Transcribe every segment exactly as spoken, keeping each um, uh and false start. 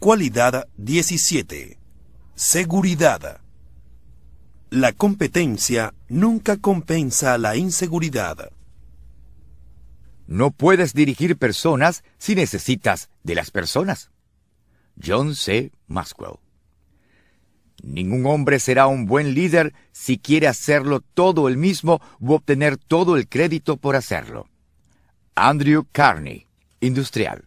Cualidad diecisiete. Seguridad. La competencia nunca compensa la inseguridad. No puedes dirigir personas si necesitas de las personas. John C. Maxwell. Ningún hombre será un buen líder si quiere hacerlo todo él mismo u obtener todo el crédito por hacerlo. Andrew Carnegie, industrial.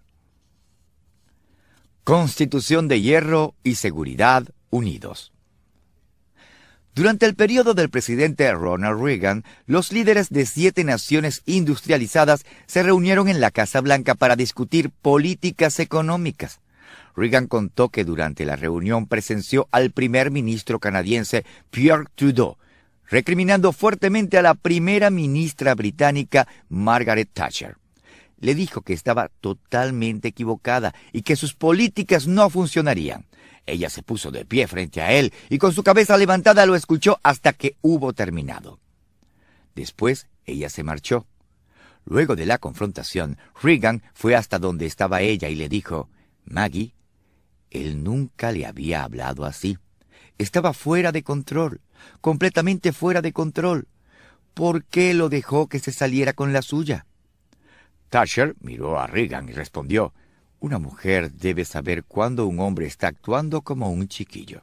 Constitución de hierro y seguridad unidos. Durante el periodo del presidente Ronald Reagan, los líderes de siete naciones industrializadas se reunieron en la Casa Blanca para discutir políticas económicas. Reagan contó que durante la reunión presenció al primer ministro canadiense Pierre Trudeau, recriminando fuertemente a la primera ministra británica Margaret Thatcher. Le dijo que estaba totalmente equivocada y que sus políticas no funcionarían. Ella se puso de pie frente a él y con su cabeza levantada lo escuchó hasta que hubo terminado. Después, ella se marchó. Luego de la confrontación, Reagan fue hasta donde estaba ella y le dijo, «Maggie, él nunca le había hablado así. Estaba fuera de control, completamente fuera de control. ¿Por qué lo dejó que se saliera con la suya?» Thatcher miró a Reagan y respondió, «Una mujer debe saber cuándo un hombre está actuando como un chiquillo».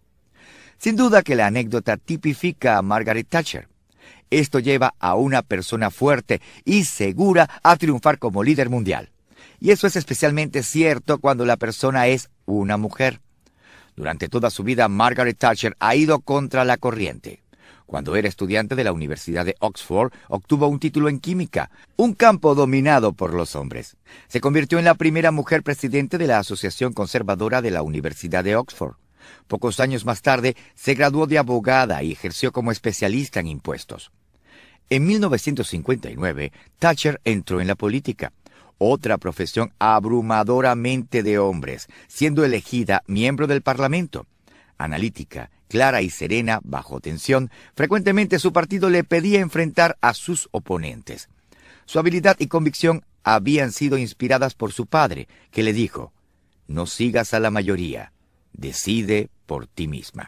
Sin duda que la anécdota tipifica a Margaret Thatcher. Esto lleva a una persona fuerte y segura a triunfar como líder mundial. Y eso es especialmente cierto cuando la persona es una mujer. Durante toda su vida, Margaret Thatcher ha ido contra la corriente. Cuando era estudiante de la Universidad de Oxford, obtuvo un título en química, un campo dominado por los hombres. Se convirtió en la primera mujer presidente de la Asociación Conservadora de la Universidad de Oxford. Pocos años más tarde, se graduó de abogada y ejerció como especialista en impuestos. En mil novecientos cincuenta y nueve, Thatcher entró en la política, otra profesión abrumadoramente de hombres, siendo elegida miembro del Parlamento. Analítica, clara y serena, bajo tensión, frecuentemente su partido le pedía enfrentar a sus oponentes. Su habilidad y convicción habían sido inspiradas por su padre, que le dijo, «No sigas a la mayoría, decide por ti misma».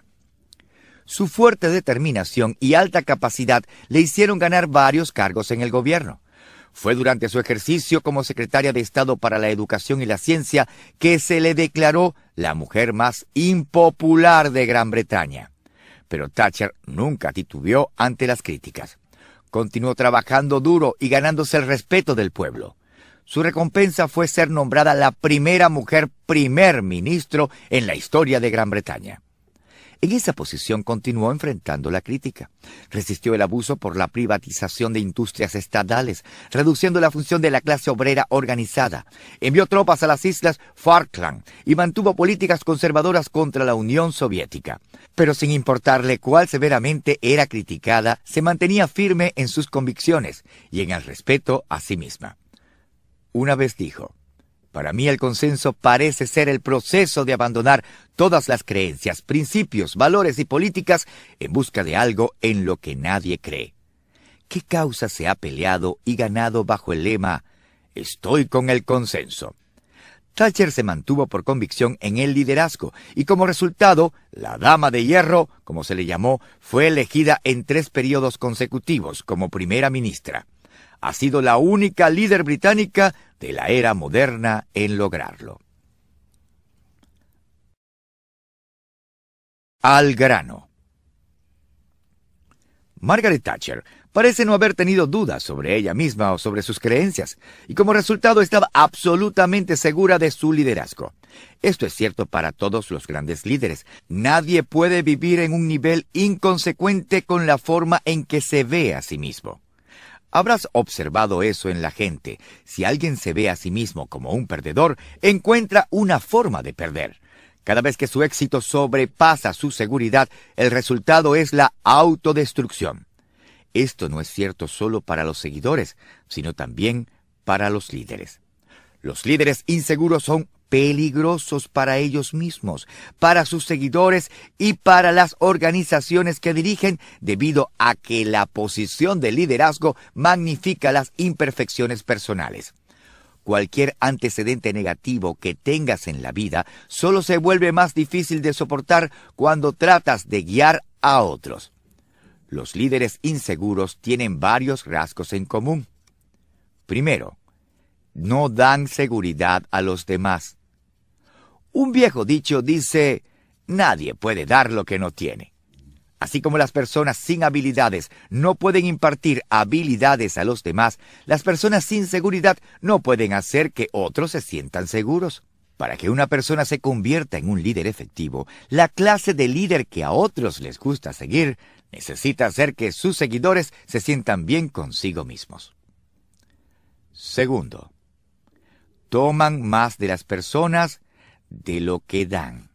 Su fuerte determinación y alta capacidad le hicieron ganar varios cargos en el gobierno. Fue durante su ejercicio como secretaria de Estado para la Educación y la Ciencia que se le declaró la mujer más impopular de Gran Bretaña. Pero Thatcher nunca titubeó ante las críticas. Continuó trabajando duro y ganándose el respeto del pueblo. Su recompensa fue ser nombrada la primera mujer primer ministro en la historia de Gran Bretaña. En esa posición continuó enfrentando la crítica. Resistió el abuso por la privatización de industrias estatales, reduciendo la función de la clase obrera organizada. Envió tropas a las islas Falkland y mantuvo políticas conservadoras contra la Unión Soviética. Pero sin importarle cuál severamente era criticada, se mantenía firme en sus convicciones y en el respeto a sí misma. Una vez dijo, «Para mí el consenso parece ser el proceso de abandonar todas las creencias, principios, valores y políticas en busca de algo en lo que nadie cree». ¿Qué causa se ha peleado y ganado bajo el lema «Estoy con el consenso»? Thatcher se mantuvo por convicción en el liderazgo y como resultado, la Dama de Hierro, como se le llamó, fue elegida en tres periodos consecutivos como primera ministra. Ha sido la única líder británica de la era moderna en lograrlo. Al grano. Margaret Thatcher parece no haber tenido dudas sobre ella misma o sobre sus creencias, y como resultado estaba absolutamente segura de su liderazgo. Esto es cierto para todos los grandes líderes. Nadie puede vivir en un nivel inconsecuente con la forma en que se ve a sí mismo. Habrás observado eso en la gente. Si alguien se ve a sí mismo como un perdedor, encuentra una forma de perder. Cada vez que su éxito sobrepasa su seguridad, el resultado es la autodestrucción. Esto no es cierto solo para los seguidores, sino también para los líderes. Los líderes inseguros son peligrosos para ellos mismos, para sus seguidores y para las organizaciones que dirigen, debido a que la posición de liderazgo magnifica las imperfecciones personales. cualquier antecedente negativo que tengas en la vida solo se vuelve más difícil de soportar cuando tratas de guiar a otros. Los líderes inseguros tienen varios rasgos en común. Primero, no dan seguridad a los demás. Un viejo dicho dice, nadie puede dar lo que no tiene. Así como las personas sin habilidades no pueden impartir habilidades a los demás, las personas sin seguridad no pueden hacer que otros se sientan seguros. Para que una persona se convierta en un líder efectivo, la clase de líder que a otros les gusta seguir necesita hacer que sus seguidores se sientan bien consigo mismos. Segundo, toman más de las personas de lo que dan.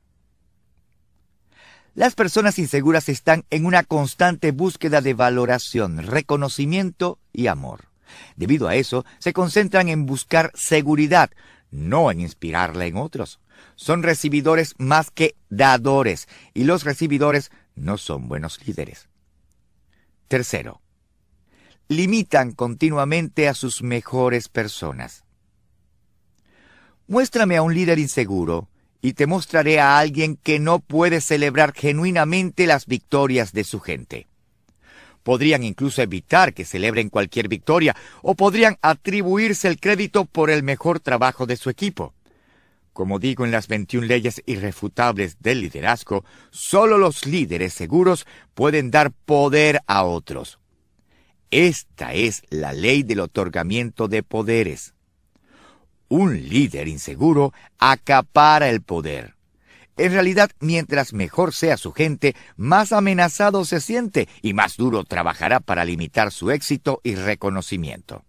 Las personas inseguras están en una constante búsqueda de valoración, reconocimiento y amor. Debido a eso, se concentran en buscar seguridad, no en inspirarla en otros. Son recibidores más que dadores, y los recibidores no son buenos líderes. Tercero, limitan continuamente a sus mejores personas. Muéstrame a un líder inseguro, y te mostraré a alguien que no puede celebrar genuinamente las victorias de su gente. Podrían incluso evitar que celebren cualquier victoria, o podrían atribuirse el crédito por el mejor trabajo de su equipo. Como digo en las veintiuna leyes irrefutables del liderazgo, solo los líderes seguros pueden dar poder a otros. Esta es la ley del otorgamiento de poderes. Un líder inseguro acapara el poder. En realidad, mientras mejor sea su gente, más amenazado se siente y más duro trabajará para limitar su éxito y reconocimiento.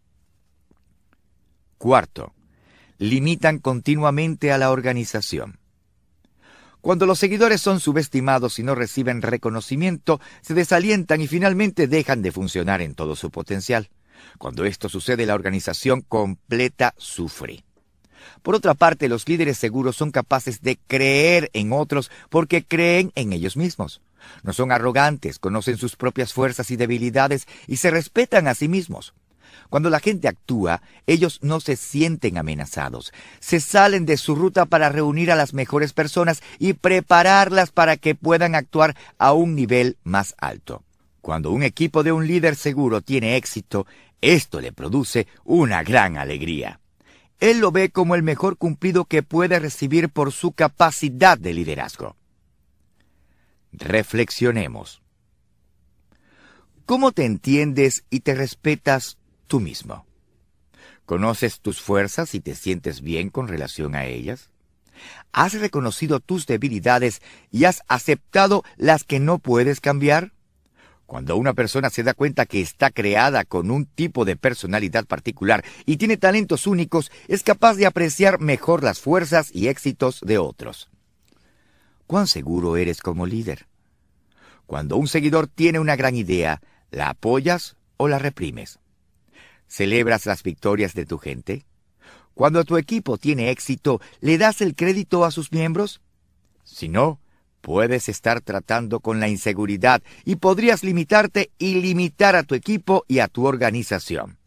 Cuarto, limitan continuamente a la organización. Cuando los seguidores son subestimados y no reciben reconocimiento, se desalientan y finalmente dejan de funcionar en todo su potencial. Cuando esto sucede, la organización completa sufre. Por otra parte, los líderes seguros son capaces de creer en otros porque creen en ellos mismos. No son arrogantes, conocen sus propias fuerzas y debilidades y se respetan a sí mismos. Cuando la gente actúa, ellos no se sienten amenazados. Se salen de su ruta para reunir a las mejores personas y prepararlas para que puedan actuar a un nivel más alto. Cuando un equipo de un líder seguro tiene éxito, esto le produce una gran alegría. Él lo ve como el mejor cumplido que puede recibir por su capacidad de liderazgo. Reflexionemos. ¿Cómo te entiendes y te respetas tú mismo? ¿Conoces tus fuerzas y te sientes bien con relación a ellas? ¿Has reconocido tus debilidades y has aceptado las que no puedes cambiar? Cuando una persona se da cuenta que está creada con un tipo de personalidad particular y tiene talentos únicos, es capaz de apreciar mejor las fuerzas y éxitos de otros. ¿Cuán seguro eres como líder? Cuando un seguidor tiene una gran idea, ¿la apoyas o la reprimes? ¿Celebras las victorias de tu gente? Cuando tu equipo tiene éxito, ¿le das el crédito a sus miembros? Si no, puedes estar tratando con la inseguridad y podrías limitarte y limitar a tu equipo y a tu organización.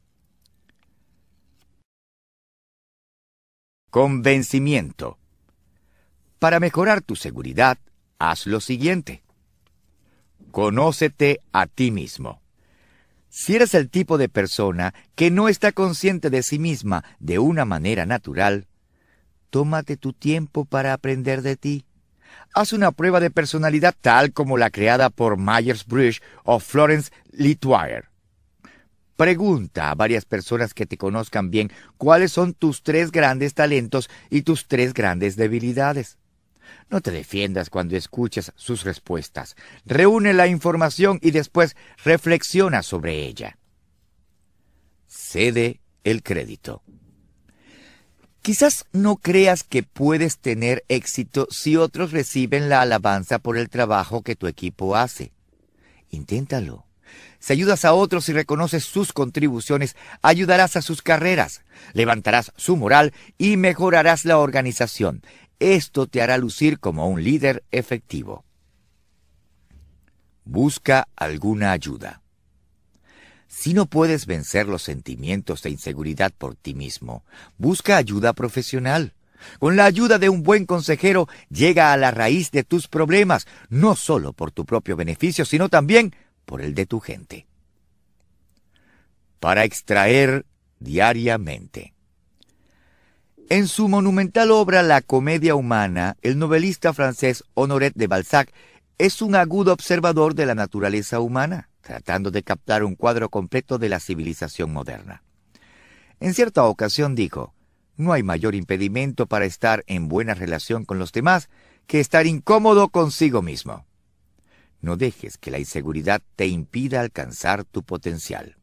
Convencimiento. Para mejorar tu seguridad, haz lo siguiente. Conócete a ti mismo. Si eres el tipo de persona que no está consciente de sí misma de una manera natural, tómate tu tiempo para aprender de ti. Haz una prueba de personalidad tal como la creada por Myers-Briggs o Florence Littwire. Pregunta a varias personas que te conozcan bien cuáles son tus tres grandes talentos y tus tres grandes debilidades. No te defiendas cuando escuches sus respuestas. Reúne la información y después reflexiona sobre ella. Cede el crédito. Quizás no creas que puedes tener éxito si otros reciben la alabanza por el trabajo que tu equipo hace. Inténtalo. Si ayudas a otros y reconoces sus contribuciones, ayudarás a sus carreras, levantarás su moral y mejorarás la organización. Esto te hará lucir como un líder efectivo. Busca alguna ayuda. Si no puedes vencer los sentimientos de inseguridad por ti mismo, busca ayuda profesional. Con la ayuda de un buen consejero, llega a la raíz de tus problemas, no solo por tu propio beneficio, sino también por el de tu gente. Para extraer diariamente. En su monumental obra La comedia humana, el novelista francés Honoré de Balzac es un agudo observador de la naturaleza humana, tratando de captar un cuadro completo de la civilización moderna. En cierta ocasión dijo: no hay mayor impedimento para estar en buena relación con los demás que estar incómodo consigo mismo. No dejes que la inseguridad te impida alcanzar tu potencial.